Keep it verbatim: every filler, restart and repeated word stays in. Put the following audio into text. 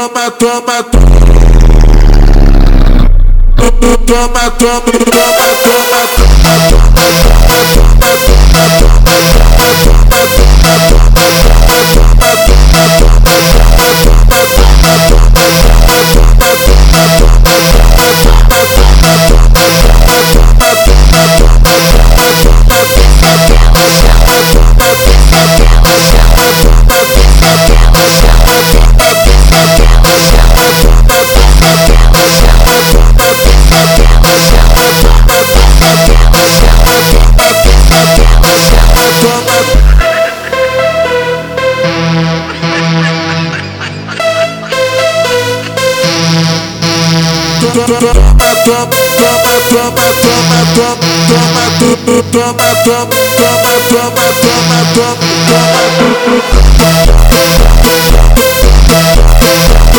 toma, toma, toma, toma, toma, toma, toma, toma, toma, toma, toma, toma, toma, toma, toma, toma, toma, toma, toma,